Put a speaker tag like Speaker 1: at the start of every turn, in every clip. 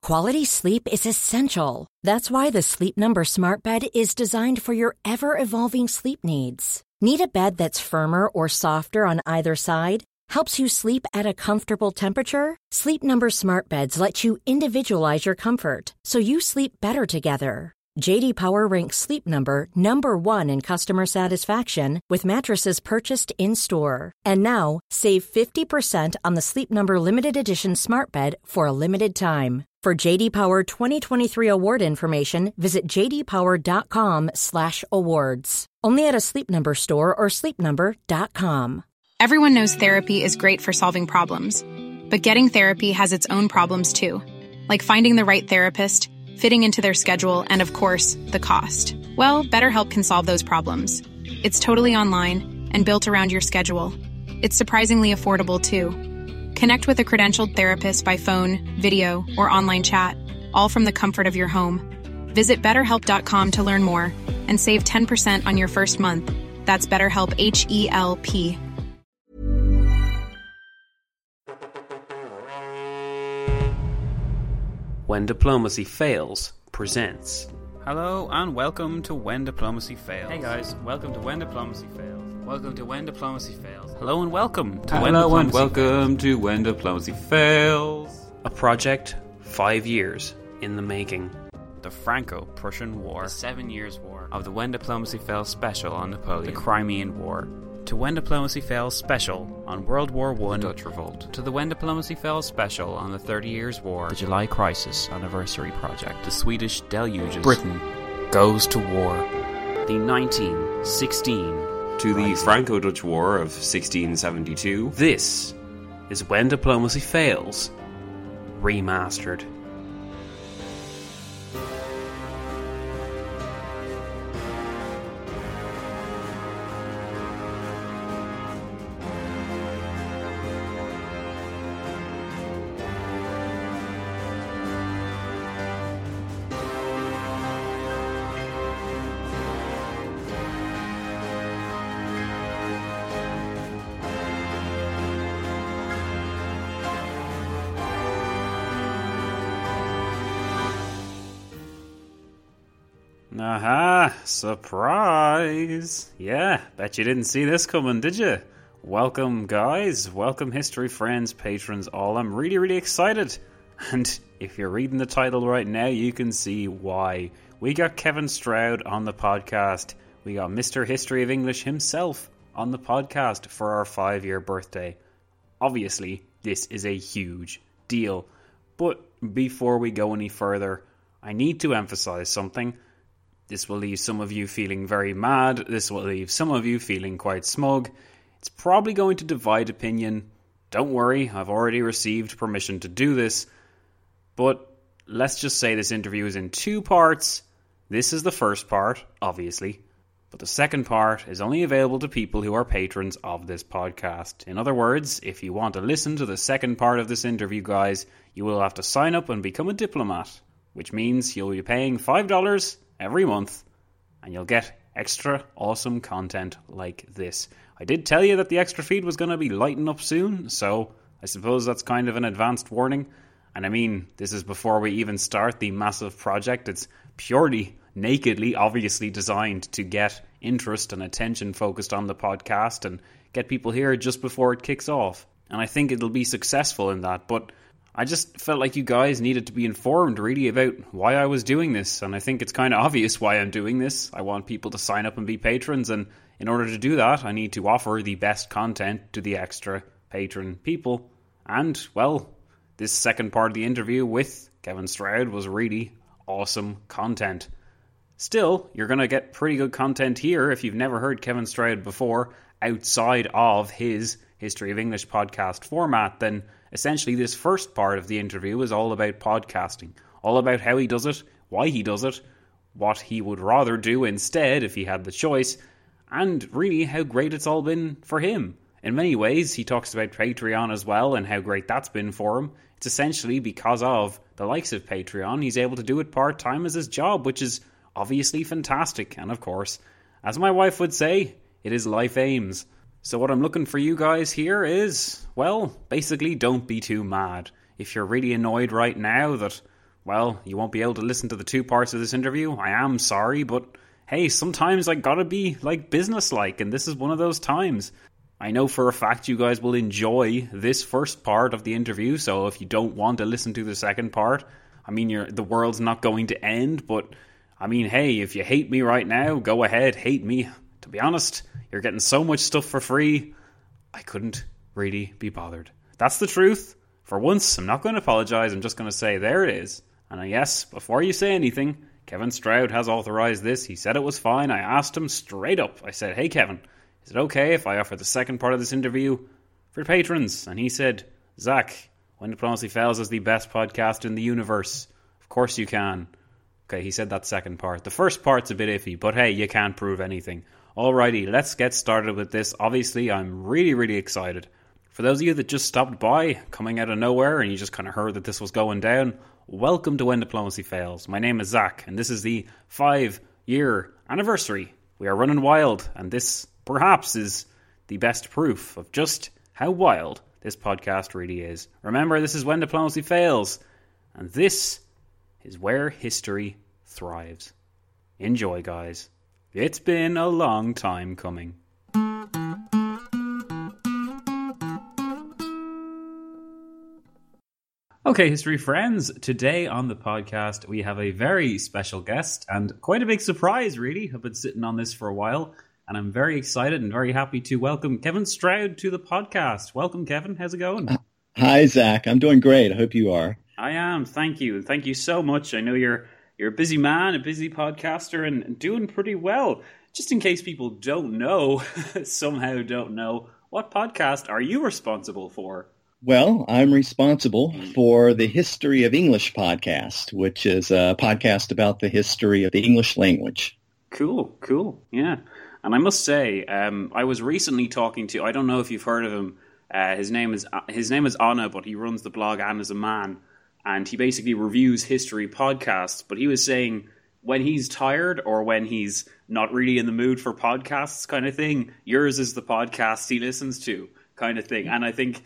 Speaker 1: Quality sleep is essential. That's why the Sleep Number Smart Bed is designed for your ever-evolving sleep needs. Need a bed that's firmer or softer on either side? Helps you sleep at a comfortable temperature? Sleep Number Smart Beds let you individualize your comfort, so you sleep better together. J.D. Power ranks Sleep Number number 1 in customer satisfaction with mattresses purchased in-store. And now, save 50% on the Sleep Number Limited Edition Smart Bed for a limited time. For J.D. Power 2023 award information, visit jdpower.com/awards. Only at a Sleep Number store or sleepnumber.com.
Speaker 2: Everyone knows therapy is great for solving problems, but getting therapy has its own problems too, like finding the right therapist, fitting into their schedule, and of course, the cost. Well, BetterHelp can solve those problems. It's totally online and built around your schedule. It's surprisingly affordable too. Connect with a credentialed therapist by phone, video, or online chat, all from the comfort of your home. Visit BetterHelp.com to learn more and save 10% on your first month. That's BetterHelp, H-E-L-P.
Speaker 3: When Diplomacy Fails presents.
Speaker 4: Hello and welcome to When Diplomacy Fails.
Speaker 5: Hey guys, welcome to When Diplomacy Fails. Welcome to When Diplomacy Fails.
Speaker 4: Hello and welcome to
Speaker 6: When Diplomacy Fails.
Speaker 3: A project 5 years in the making.
Speaker 4: The Franco-Prussian War.
Speaker 5: The 7 Years' War.
Speaker 4: Of the When Diplomacy Fails special on Napoleon. The Crimean War. To When Diplomacy Fails special on World War I.
Speaker 6: The Dutch Revolt.
Speaker 4: To the When Diplomacy Fails special on the 30 Years' War. The July Crisis Anniversary Project. The Swedish Deluges. Britain goes to war. The 1916
Speaker 6: To the Franco-Dutch War of 1672.
Speaker 3: This is When Diplomacy Fails Remastered. Aha! Surprise! Yeah, bet you didn't see this coming, did you? Welcome, guys. Welcome, history friends, patrons, all. I'm really excited. And if you're reading the title right now, you can see why. We got Kevin Stroud on the podcast. We got Mr. History of English himself on the podcast for our 5-year birthday. Obviously, this is a huge deal. But before we go any further, I need to emphasize something. This will leave some of you feeling very mad. This will leave some of you feeling quite smug. It's probably going to divide opinion. Don't worry, I've already received permission to do this. But let's just say this interview is in 2 parts. This is the first part, obviously. But the second part is only available to people who are patrons of this podcast. In other words, if you want to listen to the second part of this interview, guys, you will have to sign up and become a diplomat. Which means you'll be paying $5 every month, and you'll get extra awesome content like this. I did tell you that the extra feed was going to be lighting up soon, so I suppose that's kind of an advanced warning. And I mean, this is before we even start the massive project. It's purely, nakedly, obviously designed to get interest and attention focused on the podcast and get people here just before it kicks off. And I think it'll be successful in that, but I just felt like you guys needed to be informed really about why I was doing this, and I think it's kind of obvious why I'm doing this. I want people to sign up and be patrons, and in order to do that, I need to offer the best content to the extra patron people. And, well, this second part of the interview with Kevin Stroud was really awesome content. Still, you're going to get pretty good content here if you've never heard Kevin Stroud before, outside of his History of English podcast format. Then essentially this first part of the interview is all about podcasting, all about how he does it, why he does it, what he would rather do instead if he had the choice, and really how great it's all been for him. In many ways, he talks about Patreon as well and how great that's been for him. It's essentially because of the likes of Patreon, he's able to do it part-time as his job, which is obviously fantastic. And of course, as my wife would say, it is life aims. So what I'm looking for you guys here is, well, basically don't be too mad. If you're really annoyed right now that, well, you won't be able to listen to the 2 parts of this interview. I am sorry, but hey, sometimes I gotta be, like, businesslike, and this is one of those times. I know for a fact you guys will enjoy this first part of the interview, so if you don't want to listen to the second part, I mean, the world's not going to end, but, I mean, hey, if you hate me right now, go ahead, hate me. To be honest, you're getting so much stuff for free, I couldn't really be bothered. That's the truth. For once, I'm not going to apologise, I'm just going to say, there it is. And yes, before you say anything, Kevin Stroud has authorised this. He said it was fine. I asked him straight up. I said, hey, Kevin, is it okay if I offer the second part of this interview for patrons? And he said, Zach, When Diplomacy Fails is the best podcast in the universe. Of course you can. Okay, he said that second part. The first part's a bit iffy, but hey, you can't prove anything. Alrighty, let's get started with this. Obviously, I'm really, really excited. For those of you that just stopped by, coming out of nowhere, and you just kind of heard that this was going down, welcome to When Diplomacy Fails. My name is Zach, and this is the 5-year anniversary. We are running wild, and this perhaps is the best proof of just how wild this podcast really is. Remember, this is When Diplomacy Fails, and this is where history thrives. Enjoy, guys. It's been a long time coming. Okay, history friends, today on the podcast we have a very special guest and quite a big surprise, really. I've been sitting on this for a while and I'm very excited and very happy to welcome Kevin Stroud to the podcast. Welcome, Kevin. How's it going?
Speaker 7: Hi, Zach. I'm doing great. I hope you are.
Speaker 3: I am. Thank you. Thank you so much. I know you're a busy man, a busy podcaster, and doing pretty well. Just in case people don't know, somehow don't know, what podcast are you responsible for?
Speaker 7: Well, I'm responsible for the History of English podcast, which is a podcast about the history of the English language.
Speaker 3: Cool. Yeah. And I must say, I was recently talking to, I don't know if you've heard of him, his name is Anna, but he runs the blog Anna's a Man, and he basically reviews history podcasts, but he was saying when he's tired or when he's not really in the mood for podcasts kind of thing, yours is the podcast he listens to kind of thing. And I think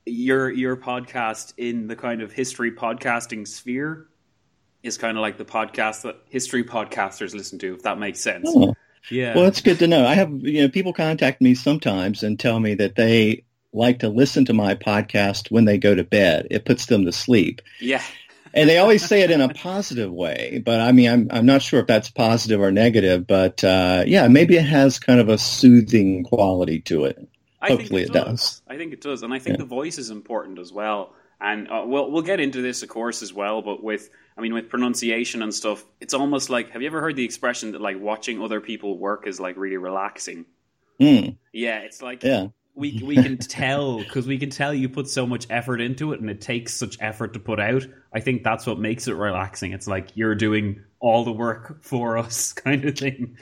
Speaker 3: your podcast in the kind of history podcasting sphere is kind of like the podcast that history podcasters listen to, if that makes sense.
Speaker 7: Oh.
Speaker 3: Yeah.
Speaker 7: Well, it's good to know. I have, people contact me sometimes and tell me that they like to listen to my podcast when they go to bed. It puts them to sleep.
Speaker 3: Yeah.
Speaker 7: And they always say it in a positive way, but I mean, I'm not sure if that's positive or negative, but yeah, maybe it has kind of a soothing quality to it. Hopefully it does.
Speaker 3: I think it does. And I think the voice is important as well. And we'll get into this, of course, as well. But with pronunciation and stuff, it's almost like, have you ever heard the expression that like watching other people work is like really relaxing?
Speaker 7: Mm.
Speaker 3: Yeah, it's like we can tell, because we can tell you put so much effort into it and it takes such effort to put out. I think that's what makes it relaxing. It's like you're doing all the work for us kind of thing.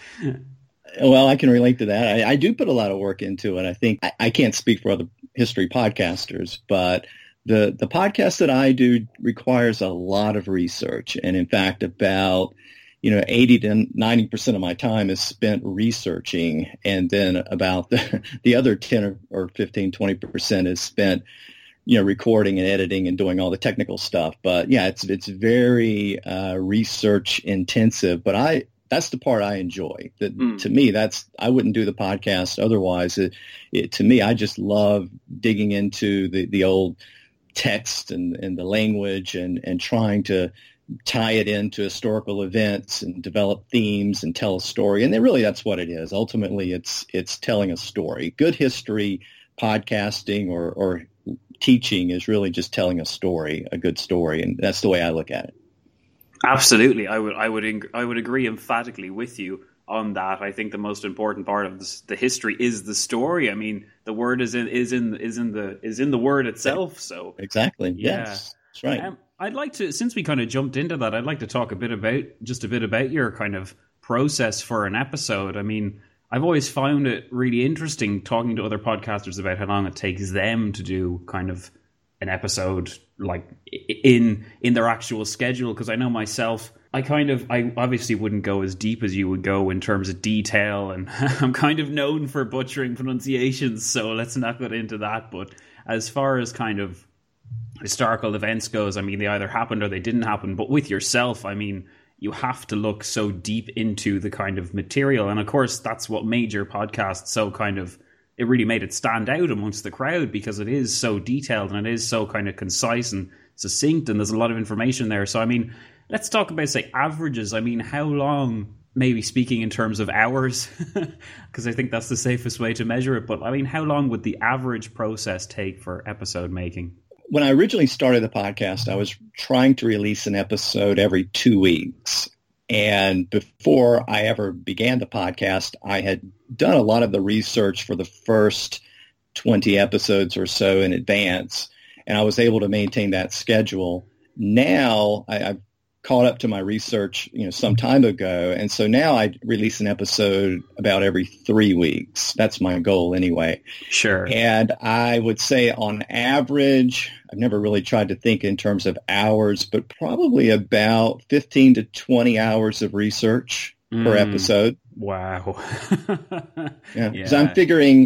Speaker 7: Well, I can relate to that. I do put a lot of work into it. I think I can't speak for other history podcasters, but the podcast that I do requires a lot of research. And in fact, about 80 to 90% of my time is spent researching. And then about the other 10 or 15, 20% is spent, recording and editing and doing all the technical stuff. But yeah, it's very research intensive, but that's the part I enjoy. To me, I wouldn't do the podcast otherwise. To me, I just love digging into the old text and the language and trying to tie it into historical events and develop themes and tell a story. And then really that's what it is. Ultimately, it's telling a story. Good history podcasting or teaching is really just telling a story, a good story. And that's the way I look at it.
Speaker 3: Absolutely, I would agree emphatically with you on that. I think the most important part of the history is the story. I mean, the word is in the word itself. So
Speaker 7: exactly,
Speaker 3: yeah.
Speaker 7: Yes, that's right.
Speaker 3: I'd like to, since we kind of jumped into that, I'd like to talk a bit about your kind of process for an episode. I mean, I've always found it really interesting talking to other podcasters about how long it takes them to do kind of an episode, like in their actual schedule, because I know myself, I obviously wouldn't go as deep as you would go in terms of detail, and I'm kind of known for butchering pronunciations, so let's not get into that. But as far as kind of historical events goes, I mean, they either happened or they didn't happen. But with yourself, I mean, you have to look so deep into the kind of material. And of course, that's what made your podcast so kind of, it really made it stand out amongst the crowd, because it is so detailed and it is so kind of concise and succinct, and there's a lot of information there. So, I mean, let's talk about, say, averages. I mean, how long, maybe speaking in terms of hours, because I think that's the safest way to measure it. But I mean, how long would the average process take for episode making?
Speaker 7: When I originally started the podcast, I was trying to release an episode every 2 weeks. And before I ever began the podcast, I had done a lot of the research for the first 20 episodes or so in advance, and I was able to maintain that schedule. Now I've caught up to my research, some time ago, and so now I release an episode about every 3 weeks. That's my goal anyway.
Speaker 3: Sure.
Speaker 7: And I would say on average, I've never really tried to think in terms of hours, but probably about 15 to 20 hours of research per episode.
Speaker 3: Wow.
Speaker 7: Yeah. So I'm figuring,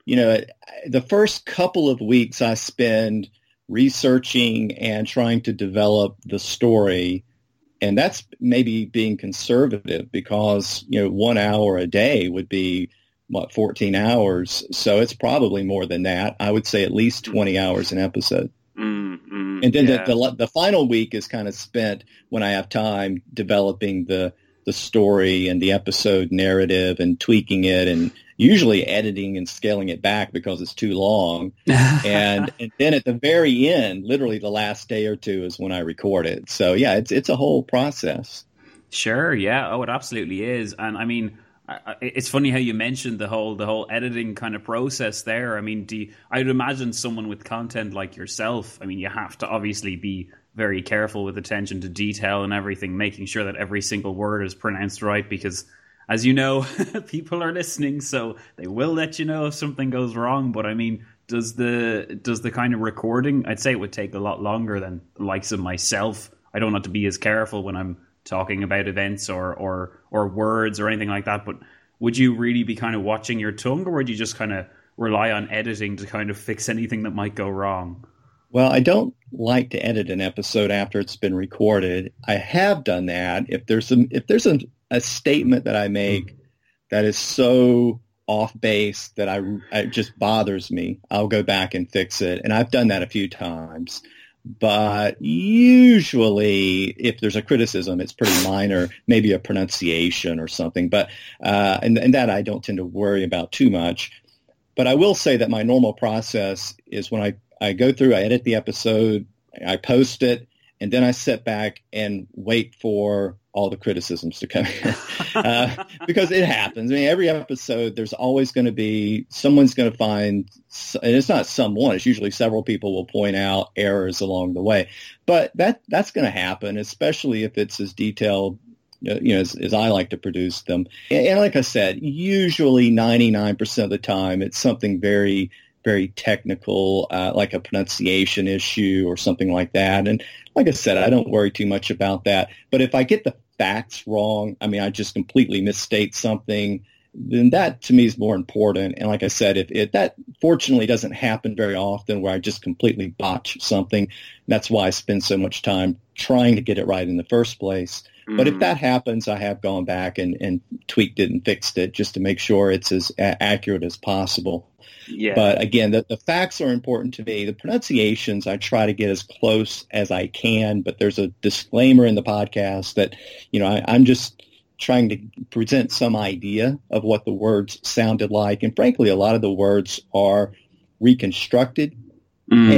Speaker 7: the first couple of weeks I spend researching and trying to develop the story. And that's maybe being conservative, because, 1 hour a day would be, 14 hours. So it's probably more than that. I would say at least 20 hours an episode. And then the final week is kind of spent when I have time developing the story and the episode narrative and tweaking it, and usually editing and scaling it back because it's too long. and then at the very end, literally the last day or two, is when I record it. So yeah, it's a whole process.
Speaker 3: Sure. Yeah. Oh, it absolutely is. And I mean, it's funny how you mentioned the whole editing kind of process there. I mean, I'd imagine someone with content like yourself, I mean, you have to obviously be very careful with attention to detail and everything, making sure that every single word is pronounced right, because, as you know, people are listening, so they will let you know if something goes wrong. But I mean, does the kind of recording, I'd say it would take a lot longer than the likes of myself. I don't have to be as careful when I'm talking about events or words or anything like that. But would you really be kind of watching your tongue, or would you just kind of rely on editing to kind of fix anything that might go wrong?
Speaker 7: Well, I don't like to edit an episode after it's been recorded. I have done that. If there's a statement that I make that is so off base that it just bothers me, I'll go back and fix it. And I've done that a few times. But usually, if there's a criticism, it's pretty minor, maybe a pronunciation or something. But and that I don't tend to worry about too much. But I will say that my normal process is when I go through, I edit the episode, I post it, and then I sit back and wait for all the criticisms to come in. Because it happens. I mean, every episode, there's always going to be, someone's going to find, and it's not someone, it's usually several people will point out errors along the way. But that's going to happen, especially if it's as detailed, as I like to produce them. And like I said, usually 99% of the time, it's something very, very technical, like a pronunciation issue or something like that. And like I said, I don't worry too much about that. But if I get the facts wrong, I mean, I just completely misstate something, then that to me is more important. And like I said, if that fortunately doesn't happen very often, where I just completely botch something, that's why I spend so much time trying to get it right in the first place. But if that happens, I have gone back and tweaked it and fixed it just to make sure it's as accurate as possible.
Speaker 3: Yeah.
Speaker 7: But again, the facts are important to me. The pronunciations, I try to get as close as I can, but there's a disclaimer in the podcast that, I'm just trying to present some idea of what the words sounded like. And frankly, a lot of the words are reconstructed. And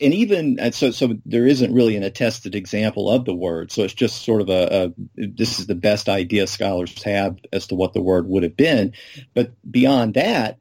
Speaker 7: even so there isn't really an attested example of the word. So it's just sort of this is the best idea scholars have as to what the word would have been. But beyond that,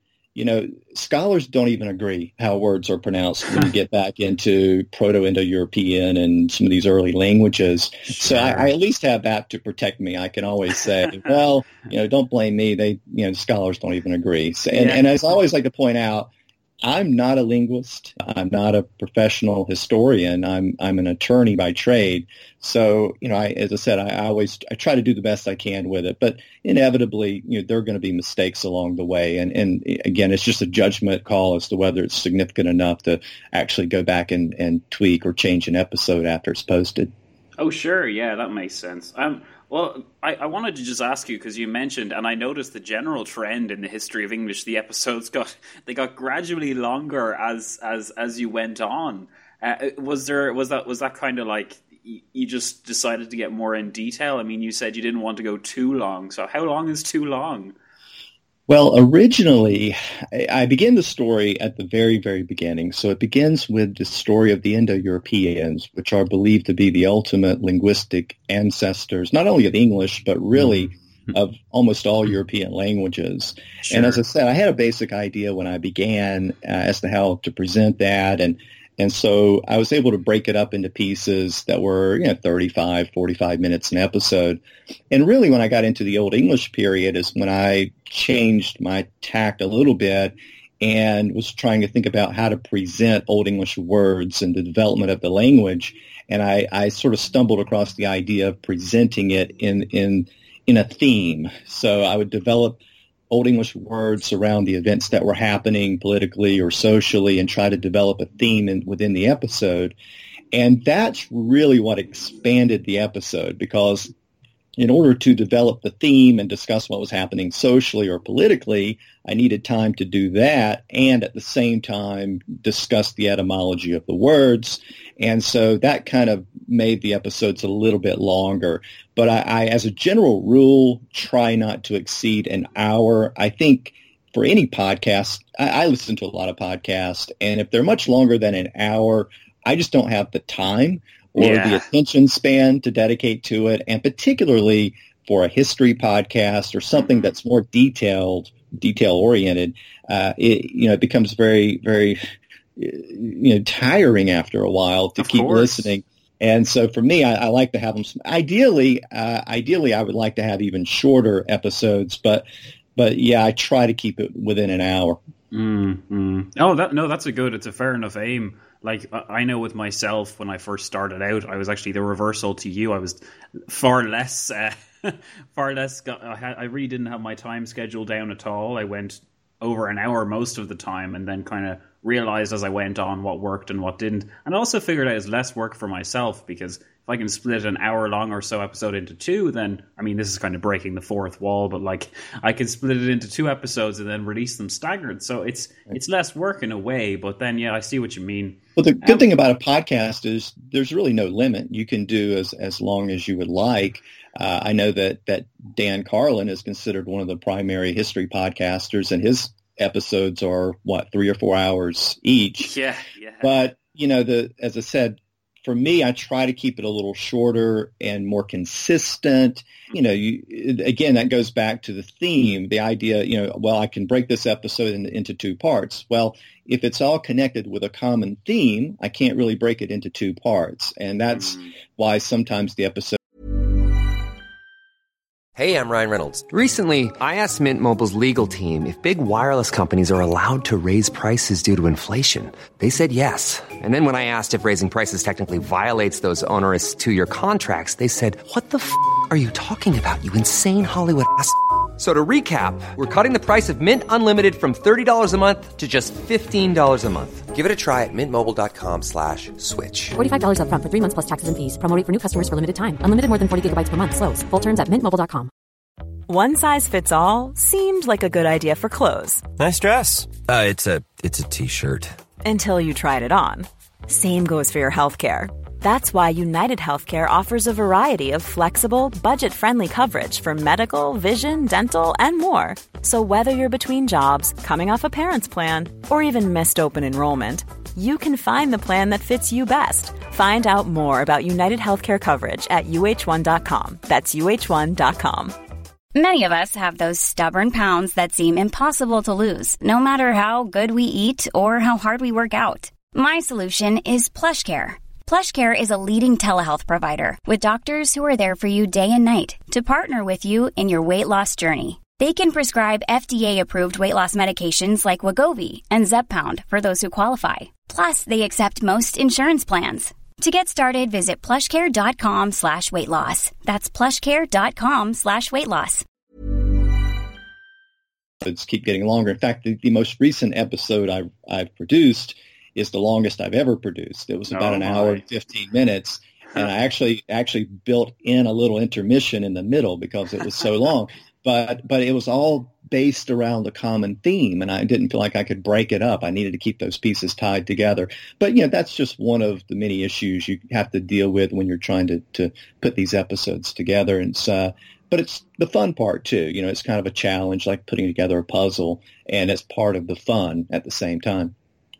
Speaker 7: scholars don't even agree how words are pronounced when you get back into Proto-Indo-European and some of these early languages. Sure. So I at least have that to protect me. I can always say, well, don't blame me. The scholars don't even agree. So, and as I always like to point out, I'm not a linguist. I'm not a professional historian. I'm an attorney by trade. So, as I said, I try to do the best I can with it. But inevitably, there are going to be mistakes along the way. And again, it's just a judgment call as to whether it's significant enough to actually go back and tweak or change an episode after it's posted.
Speaker 3: Oh, sure. Yeah, that makes sense. Well, I wanted to just ask you, because you mentioned, and I noticed the general trend in the history of English, the episodes got gradually longer as you went on. Was that kind of like you just decided to get more in detail? I mean, you said you didn't want to go too long. So how long is too long?
Speaker 7: Well, originally, I begin the story at the very, very beginning. So it begins with the story of the Indo-Europeans, which are believed to be the ultimate linguistic ancestors, not only of English, but really of almost all European languages. Sure. And as I said, I had a basic idea when I began as to how to present that. And so I was able to break it up into pieces that were 35, 45 minutes an episode. And really when I got into the Old English period is when I changed my tact a little bit and was trying to think about how to present Old English words and the development of the language. And I sort of stumbled across the idea of presenting it in a theme. So I would develop Old English words around the events that were happening politically or socially and try to develop a theme within the episode. And that's really what expanded the episode, because in order to develop the theme and discuss what was happening socially or politically, I needed time to do that and at the same time discuss the etymology of the words. And so that kind of made the episodes a little bit longer. But I, as a general rule, try not to exceed an hour. I think for any podcast, I listen to a lot of podcasts, and if they're much longer than an hour, I just don't have the time or the attention span to dedicate to it. And particularly for a history podcast or something that's more detail-oriented, it becomes very, very tiring after a while to keep listening. And so for me, I like to have them. Ideally, I would like to have even shorter episodes, but yeah, I try to keep it within an hour.
Speaker 3: Mm-hmm. Oh, it's a fair enough aim. Like I know with myself, when I first started out, I was actually the reversal to you. I was far less. I really didn't have my time schedule down at all. I went over an hour most of the time, and then kind of realized as I went on what worked and what didn't. And I also figured out it's less work for myself, because if I can split an hour long or so episode into two, then, I mean, this is kind of breaking the fourth wall, but like I can split it into two episodes and then release them staggered. So it's less work in a way, but then, yeah, I see what you mean.
Speaker 7: Well, the good thing about a podcast is there's really no limit. You can do as long as you would like. I know that Dan Carlin is considered one of the primary history podcasters, and his episodes are 3 or 4 hours each.
Speaker 3: Yeah.
Speaker 7: But as I said, for me, I try to keep it a little shorter and more consistent. Again, that goes back to the theme, the idea. I can break this episode into two parts. Well, if it's all connected with a common theme, I can't really break it into two parts, and that's why sometimes the episode.
Speaker 8: Hey, I'm Ryan Reynolds. Recently, I asked Mint Mobile's legal team if big wireless companies are allowed to raise prices due to inflation. They said yes. And then when I asked if raising prices technically violates those onerous 2-year contracts, they said, "What the f*** are you talking about, you insane Hollywood ass?" So to recap, we're cutting the price of Mint Unlimited from $30 a month to just $15 a month. Give it a try at mintmobile.com/switch.
Speaker 9: $45 up front for 3 months plus taxes and fees. Promo rate for new customers for limited time. Unlimited more than 40 gigabytes per month. Slows full terms at mintmobile.com.
Speaker 10: One size fits all seemed like a good idea for clothes.
Speaker 11: Nice dress. It's a t-shirt.
Speaker 10: Until you tried it on. Same goes for your healthcare. That's why United Healthcare offers a variety of flexible, budget-friendly coverage for medical, vision, dental, and more. So whether you're between jobs, coming off a parent's plan, or even missed open enrollment, you can find the plan that fits you best. Find out more about United Healthcare coverage at UH1.com. That's UH1.com.
Speaker 12: Many of us have those stubborn pounds that seem impossible to lose, no matter how good we eat or how hard we work out. My solution is PlushCare. PlushCare is a leading telehealth provider with doctors who are there for you day and night to partner with you in your weight loss journey. They can prescribe FDA-approved weight loss medications like Wegovy and Zepbound for those who qualify. Plus, they accept most insurance plans. To get started, visit plushcare.com/weightloss. That's plushcare.com/weightloss.
Speaker 7: It's keep getting longer. In fact, the most recent episode I've produced is the longest I've ever produced. It was about an hour and 15 minutes. And I actually built in a little intermission in the middle because it was so long. But it was all based around a common theme, and I didn't feel like I could break it up. I needed to keep those pieces tied together. But, that's just one of the many issues you have to deal with when you're trying to put these episodes together. And but it's the fun part, too. It's kind of a challenge, like putting together a puzzle, and it's part of the fun at the same time.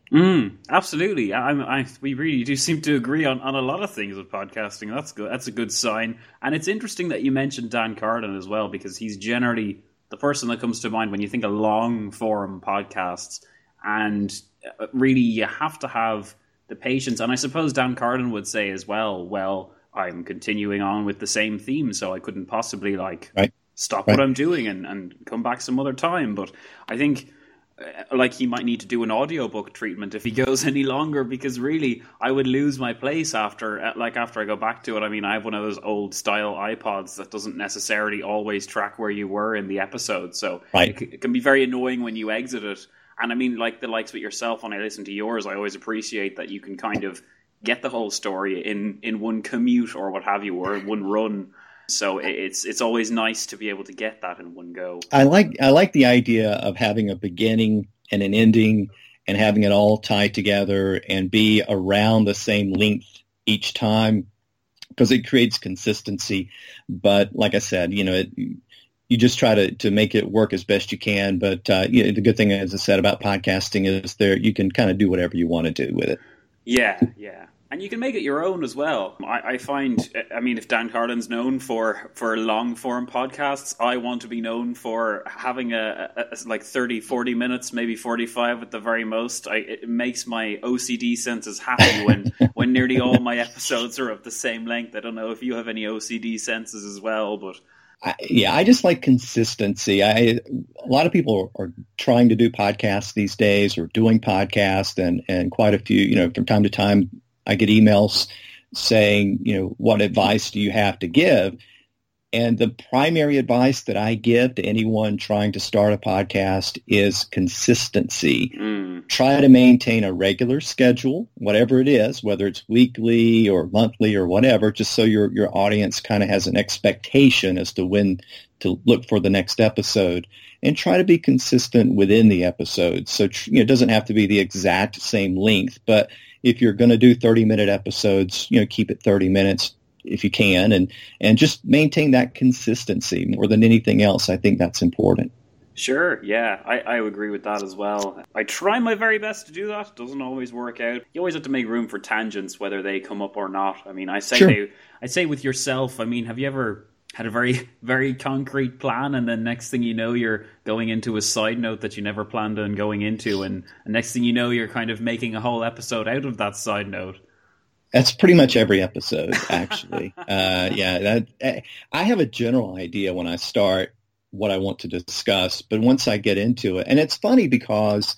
Speaker 3: Absolutely. We really do seem to agree on a lot of things with podcasting. That's good. That's a good sign. And it's interesting that you mentioned Dan Carlin as well, because he's generally the person that comes to mind when you think of long-form podcasts. And really, you have to have the patience. And I suppose Dan Carlin would say as well, I'm continuing on with the same theme, so I couldn't possibly stop what I'm doing and come back some other time. But I think he might need to do an audiobook treatment if he goes any longer, because really I would lose my place after I go back to it. I mean, I have one of those old style iPods that doesn't necessarily always track where you were in the episode. So it can be very annoying when you exit it. And I mean, like the likes with yourself, when I listen to yours, I always appreciate that you can kind of get the whole story in one commute or what have you, or in one run. So it's always nice to be able to get that in one go.
Speaker 7: I like the idea of having a beginning and an ending and having it all tied together and be around the same length each time, because it creates consistency. But like I said, you just try to make it work as best you can. But the good thing, as I said, about podcasting is you can kind of do whatever you want to do with it.
Speaker 3: Yeah. And you can make it your own as well. I find, if Dan Carlin's known for long-form podcasts, I want to be known for having a 30, 40 minutes, maybe 45 at the very most. It makes my OCD senses happy when nearly all my episodes are of the same length. I don't know if you have any OCD senses as well, but...
Speaker 7: I just like consistency. A lot of people are trying to do podcasts these days, or doing podcasts, and quite a few, from time to time, I get emails saying, what advice do you have to give? And the primary advice that I give to anyone trying to start a podcast is consistency. Try to maintain a regular schedule, whatever it is, whether it's weekly or monthly or whatever, just so your audience kind of has an expectation as to when to look for the next episode. And try to be consistent within the episode. So it doesn't have to be the exact same length, but if you're going to do 30-minute episodes, keep it 30 minutes if you can, and just maintain that consistency more than anything else. I think that's important.
Speaker 3: Sure, yeah, I would agree with that as well. I try my very best to do that. It doesn't always work out. You always have to make room for tangents, whether they come up or not. I mean, I say with yourself, have you ever had a very, very concrete plan, and then next thing you know, you're going into a side note that you never planned on going into, and next thing you know, you're kind of making a whole episode out of that side note?
Speaker 7: That's pretty much every episode, actually. I have a general idea when I start what I want to discuss, but once I get into it, and it's funny because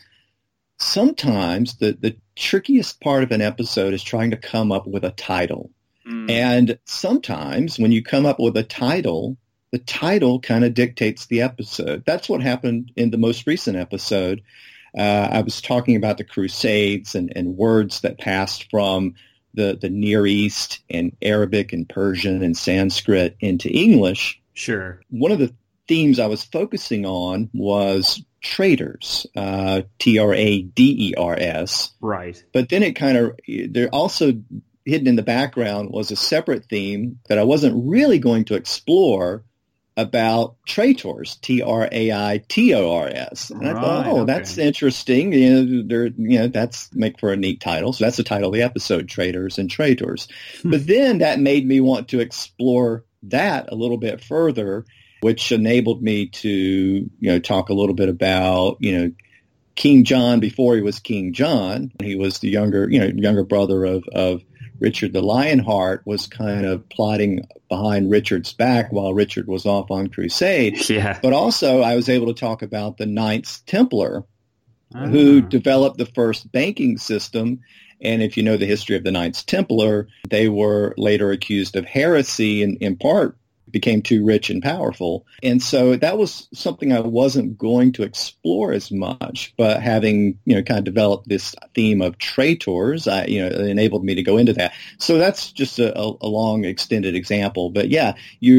Speaker 7: sometimes the trickiest part of an episode is trying to come up with a title. And sometimes when you come up with a title, the title kind of dictates the episode. That's what happened in the most recent episode. I was talking about the Crusades and words that passed from the Near East and Arabic and Persian and Sanskrit into English.
Speaker 3: Sure.
Speaker 7: One of the themes I was focusing on was traders, Traders.
Speaker 3: Right.
Speaker 7: But then there also hidden in the background was a separate theme that I wasn't really going to explore about traitors, Traitors. And I thought, that's interesting. That's make for a neat title. So that's the title of the episode, Traders and Traitors. But then that made me want to explore that a little bit further, which enabled me to, talk a little bit about, King John before he was King John. He was the younger brother of Richard the Lionheart was kind of plotting behind Richard's back while Richard was off on crusade.
Speaker 3: Yeah.
Speaker 7: But also I was able to talk about the Knights Templar who developed the first banking system. And if you know the history of the Knights Templar, they were later accused of heresy and in part became too rich and powerful. And so that was something I wasn't going to explore as much, but having, kind of developed this theme of traitors, it enabled me to go into that. So that's just a long extended example. But yeah,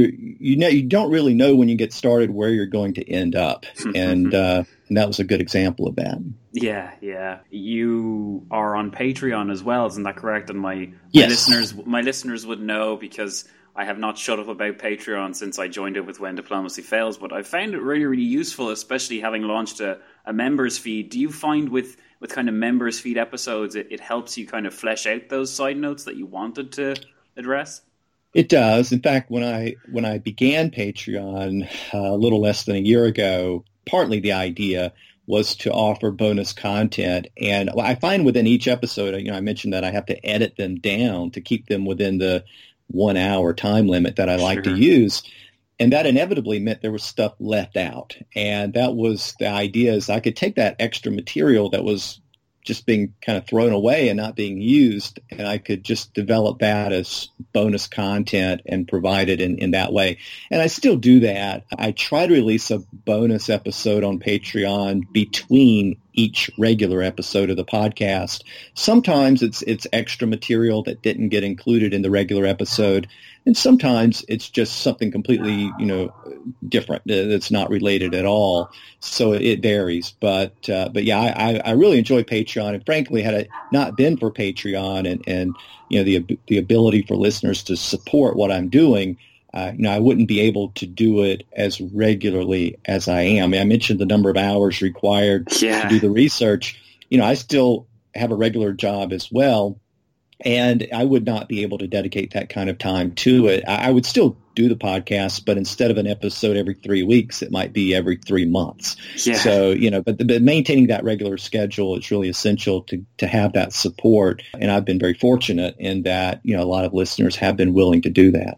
Speaker 7: you don't really know when you get started where you're going to end up. And that was a good example of that.
Speaker 3: Yeah. You are on Patreon as well, isn't that correct? And my listeners would know, because I have not shut up about Patreon since I joined it with When Diplomacy Fails, but I found it really, really useful, especially having launched a members feed. Do you find with kind of members feed episodes, it helps you kind of flesh out those side notes that you wanted to address?
Speaker 7: It does. In fact, when I began Patreon a little less than a year ago, partly the idea was to offer bonus content. And I find within each episode, I mentioned that I have to edit them down to keep them within the 1 hour time limit that I like to use. And that inevitably meant there was stuff left out. And that was the idea, is I could take that extra material that was just being kind of thrown away and not being used, and I could just develop that as bonus content and provide it in that way. And I still do that. I try to release a bonus episode on Patreon between each regular episode of the podcast. Sometimes it's extra material that didn't get included in the regular episode, and sometimes it's just something completely, different that's not related at all. So it varies. But yeah, I really enjoy Patreon, and frankly, had it not been for Patreon and the ability for listeners to support what I'm doing, I wouldn't be able to do it as regularly as I am. I mentioned the number of hours required to do the research. I still have a regular job as well, and I would not be able to dedicate that kind of time to it. I would still do the podcast, but instead of an episode every 3 weeks, it might be every 3 months. Yeah. So, but maintaining that regular schedule is really essential to have that support. And I've been very fortunate in that, a lot of listeners have been willing to do that.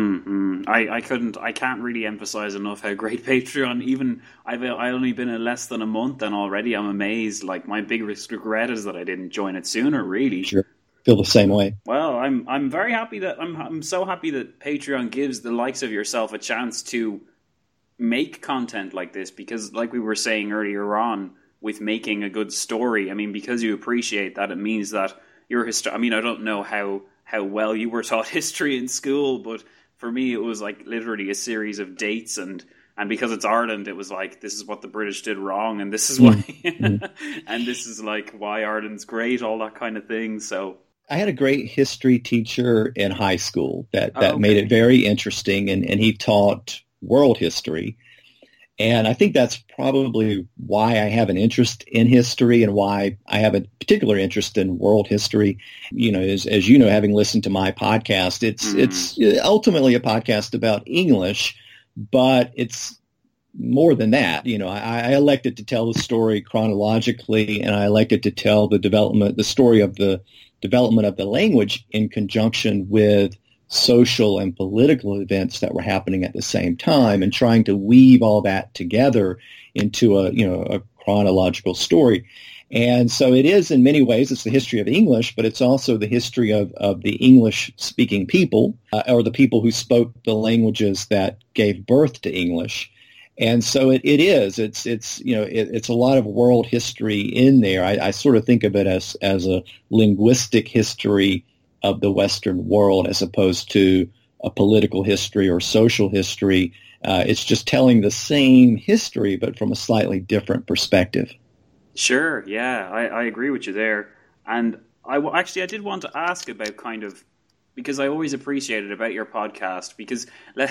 Speaker 3: I can't really emphasize enough how great Patreon, even I've only been in less than a month, and already I'm amazed. Like, my biggest regret is that I didn't join it sooner, really.
Speaker 7: Sure. Feel the same way.
Speaker 3: Well, I'm very happy that I'm so happy that Patreon gives the likes of yourself a chance to make content like this, because like we were saying earlier on with making a good story, because you appreciate that, it means that your history, I don't know how well you were taught history in school, but for me it was like literally a series of dates, and because it's Ireland, it was like, this is what the British did wrong, and this is why and this is like why Ireland's great, all that kind of thing. So
Speaker 7: I had a great history teacher in high school that made it very interesting, and he taught world history. And I think that's probably why I have an interest in history and why I have a particular interest in world history. As you know, having listened to my podcast, it's ultimately a podcast about English, but it's more than that. I elected to tell the story chronologically, and I elected to tell the story of the development of the language in conjunction with social and political events that were happening at the same time, and trying to weave all that together into a chronological story. And so it is, in many ways, it's the history of English, but it's also the history of the English-speaking people, or the people who spoke the languages that gave birth to English. And so it's a lot of world history in there. I sort of think of it as a linguistic history of the Western world, as opposed to a political history or social history. It's just telling the same history, but from a slightly different perspective.
Speaker 3: Sure, yeah, I agree with you there. And I did want to ask about kind of, because I always appreciated about your podcast, because,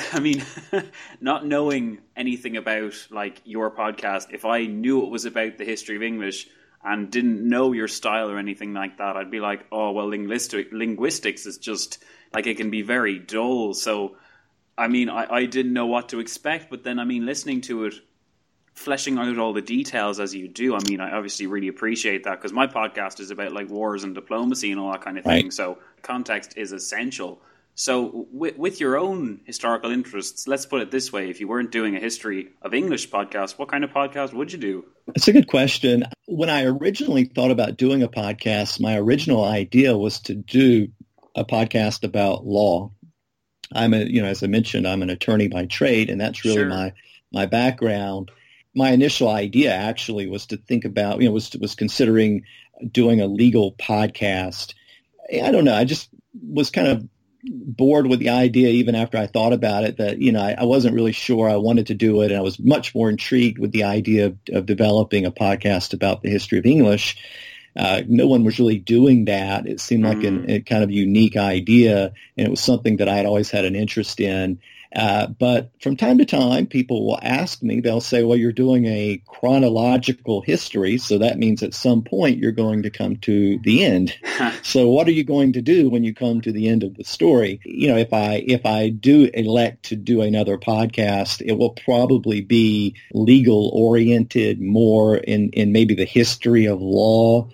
Speaker 3: not knowing anything about, like, your podcast, if I knew it was about the history of English and didn't know your style or anything like that, I'd be like, oh, well, linguistics is just, like, it can be very dull. So, I didn't know what to expect, but then, listening to it fleshing out all the details as you do. I mean, I obviously really appreciate that because my podcast is about like wars and diplomacy and all that kind of thing. Right. So context is essential. So with your own historical interests, let's put it this way. If you weren't doing a history of English podcast, what kind of podcast would you do?
Speaker 7: That's a good question. When I originally thought about doing a podcast, my original idea was to do a podcast about law. As I mentioned, I'm an attorney by trade, and that's really my background. My initial idea actually was to think about, was considering doing a legal podcast. I don't know. I just was kind of bored with the idea even after I thought about it that, I wasn't really sure I wanted to do it. And I was much more intrigued with the idea of developing a podcast about the history of English. No one was really doing that. It seemed like a kind of unique idea, and it was something that I had always had an interest in. But from time to time, people will ask me, they'll say, well, you're doing a chronological history, so that means at some point you're going to come to the end. So what are you going to do when you come to the end of the story? If I do elect to do another podcast, it will probably be legal oriented, more in maybe the history of law,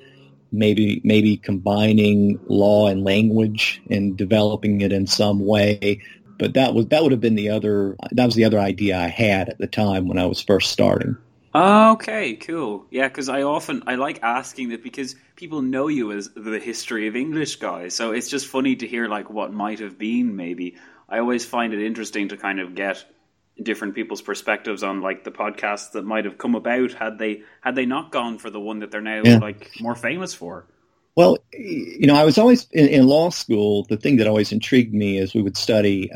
Speaker 7: maybe combining law and language and developing it in some way. But that would have been the other idea I had at the time when I was first starting.
Speaker 3: Okay, cool. Yeah, because I like asking that because people know you as the history of English guy. So it's just funny to hear like what might have been maybe. I always find it interesting to kind of get different people's perspectives on like the podcasts that might have come about had they not gone for the one that they're now like more famous for.
Speaker 7: Well, I was always in law school. The thing that always intrigued me is we would study.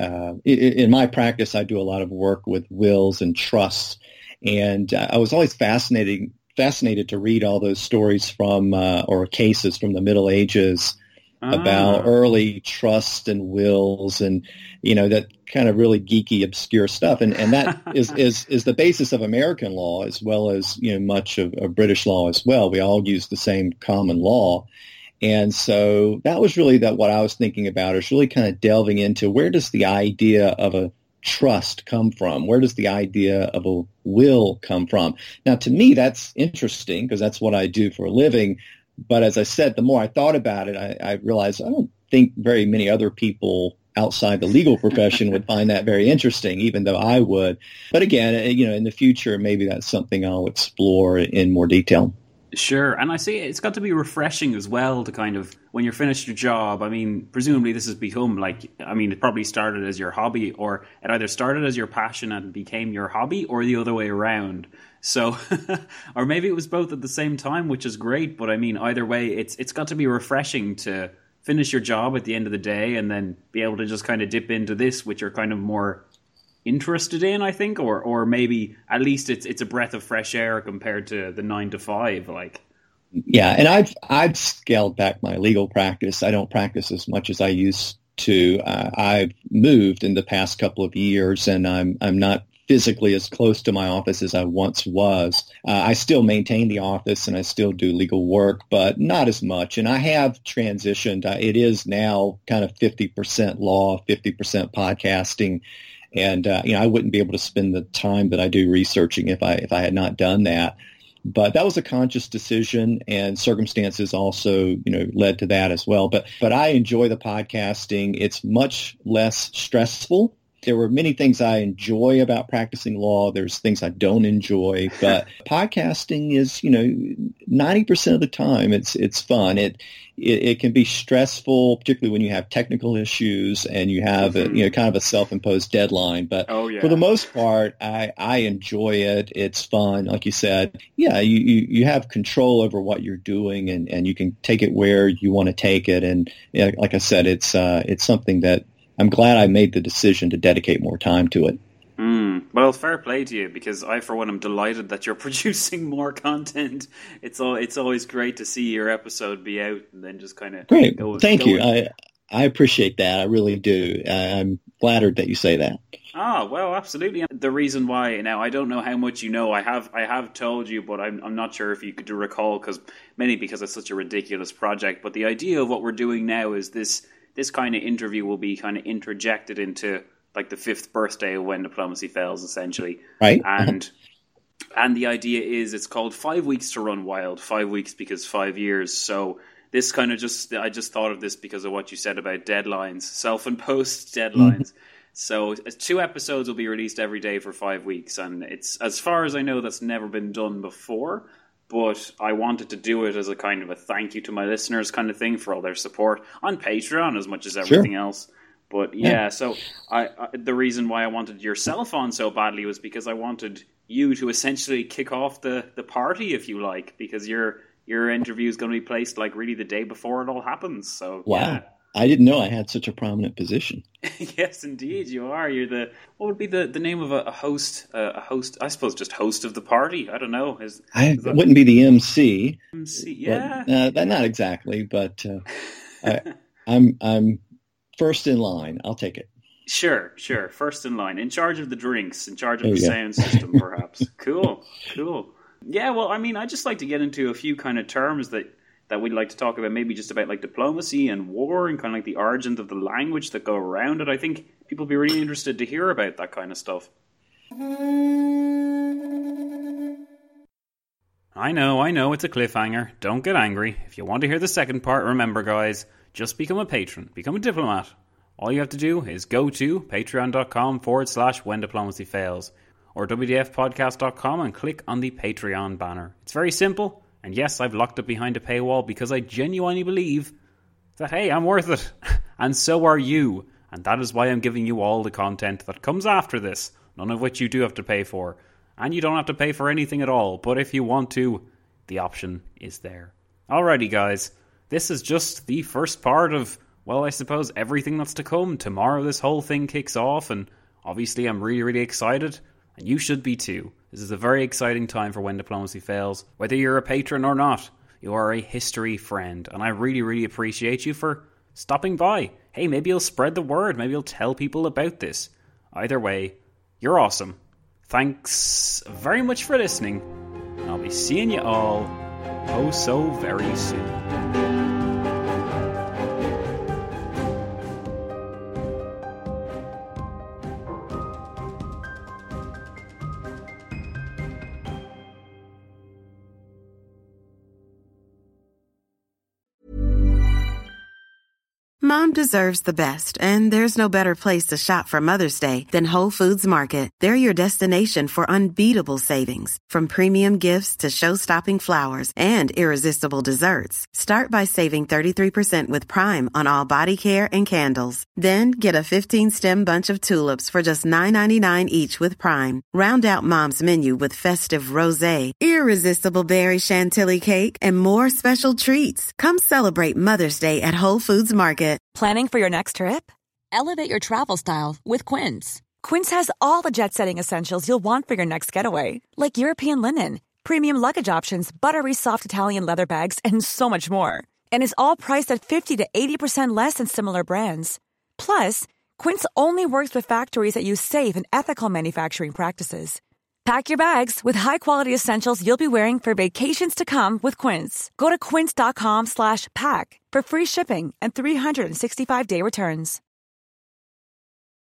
Speaker 7: In my practice, I do a lot of work with wills and trusts, and I was always fascinated to read all those stories from or cases from the Middle Ages about early trusts and wills, and that kind of really geeky, obscure stuff. And that is the basis of American law as well as much of British law as well. We all use the same common law. And so that was really what I was thinking about, is really kind of delving into where does the idea of a trust come from? Where does the idea of a will come from? Now, to me, that's interesting because that's what I do for a living. But as I said, the more I thought about it, I realized I don't think very many other people outside the legal profession would find that very interesting, even though I would. But again, in the future, maybe that's something I'll explore in more detail.
Speaker 3: Sure. And I see it's got to be refreshing as well to kind of, when you're finished your job, I mean, presumably this has become it probably started as your hobby, or it either started as your passion and became your hobby, or the other way around. So, or maybe it was both at the same time, which is great. But I mean, either way, it's got to be refreshing to finish your job at the end of the day and then be able to just kind of dip into this, which you're kind of more interested in, I think, or maybe at least it's a breath of fresh air compared to the 9 to 5.
Speaker 7: Yeah, and I've scaled back my legal practice. I don't practice as much as I used to. I've moved in the past couple of years, and I'm not physically as close to my office as I once was. I still maintain the office and I still do legal work, but not as much. And I have transitioned. It is now kind of 50% law, 50% podcasting. And, I wouldn't be able to spend the time that I do researching if I had not done that. But that was a conscious decision, and circumstances also, led to that as well. But I enjoy the podcasting. It's much less stressful. There were many things I enjoy about practicing law. There's things I don't enjoy, but podcasting is, 90% of the time it's fun. It can be stressful, particularly when you have technical issues and you have kind of a self-imposed deadline. But for the most part, I enjoy it. It's fun. Like you said, you have control over what you're doing, and you can take it where you want to take it. And like I said, it's something that I'm glad I made the decision to dedicate more time to it.
Speaker 3: Well, fair play to you, because I, for one, am delighted that you're producing more content. It's always great to see your episode be out and then just kind of
Speaker 7: great. Thank you. I appreciate that. I really do. I'm flattered that you say that.
Speaker 3: Well, absolutely. The reason why, now I don't know how much you know. I have told you, but I'm not sure if you could recall, because it's such a ridiculous project. But the idea of what we're doing now is this kind of interview will be kind of interjected into like the 5th birthday of When Diplomacy Fails, essentially.
Speaker 7: Right.
Speaker 3: And And the idea is it's called 5 Weeks to Run Wild. 5 weeks because 5 years. So this kind of I just thought of this because of what you said about deadlines, self-imposed deadlines. So 2 episodes will be released every day for 5 weeks. And it's, as far as I know, that's never been done before. But I wanted to do it as a kind of a thank you to my listeners kind of thing for all their support on Patreon as much as everything else. But yeah, so the reason why I wanted yourself on so badly was because I wanted you to essentially kick off the party, if you like, because your interview is going to be placed like really the day before it all happens. So
Speaker 7: wow.
Speaker 3: Yeah.
Speaker 7: I didn't know I had such a prominent position.
Speaker 3: Yes, indeed, you are. You're what would be the name of a host? I suppose just host of the party. I don't know.
Speaker 7: It wouldn't be the MC.
Speaker 3: MC, yeah.
Speaker 7: But, not exactly, but I'm first in line. I'll take it.
Speaker 3: Sure. First in line. In charge of the drinks, in charge of the sound system, perhaps. Cool. Yeah, well, I mean, I just like to get into a few kind of terms that we'd like to talk about, maybe just about like diplomacy and war and kind of like the origins of the language that go around it. I think people would be really interested to hear about that kind of stuff.
Speaker 4: I know, it's a cliffhanger. Don't get angry. If you want to hear the second part, remember, guys, just become a patron, become a diplomat. All you have to do is go to patreon.com/whendiplomacyfails or wdfpodcast.com and click on the Patreon banner. It's very simple. And yes, I've locked it behind a paywall because I genuinely believe that, hey, I'm worth it. And so are you. And that is why I'm giving you all the content that comes after this, none of which you do have to pay for. And you don't have to pay for anything at all. But if you want to, the option is there. Alrighty, guys. This is just the first part of, well, I suppose everything that's to come. Tomorrow this whole thing kicks off. And obviously I'm really, really excited. And you should be too. This is a very exciting time for When Diplomacy Fails. Whether you're a patron or not, you are a history friend. And I really, really appreciate you for stopping by. Hey, maybe you'll spread the word. Maybe you'll tell people about this. Either way, you're awesome. Thanks very much for listening. And I'll be seeing you all oh so very soon.
Speaker 13: Mom deserves the best, and there's no better place to shop for Mother's Day than Whole Foods Market. They're your destination for unbeatable savings, from premium gifts to show-stopping flowers and irresistible desserts. Start by saving 33% with Prime on all body care and candles. Then get a 15-stem bunch of tulips for just $9.99 each with Prime. Round out Mom's menu with festive rosé, irresistible berry chantilly cake, and more special treats. Come celebrate Mother's Day at Whole Foods Market.
Speaker 14: Planning for your next trip? Elevate your travel style with Quince. Quince has all the jet-setting essentials you'll want for your next getaway, like European linen, premium luggage options, buttery soft Italian leather bags, and so much more. And is all priced at 50 to 80% less than similar brands. Plus, Quince only works with factories that use safe and ethical manufacturing practices. Pack your bags with high-quality essentials you'll be wearing for vacations to come with Quince. Go to quince.com/pack for free shipping and 365-day returns.